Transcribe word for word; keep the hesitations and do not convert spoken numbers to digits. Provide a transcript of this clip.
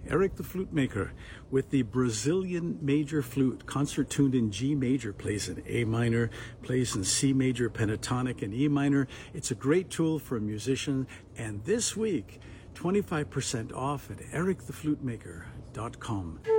Eric the Flute Maker with the Brazilian Major Flute, concert tuned in G major, plays in A minor, plays in C major, pentatonic, and E minor. It's a great tool for a musician. And this week, twenty-five percent off at eric the flute maker dot com.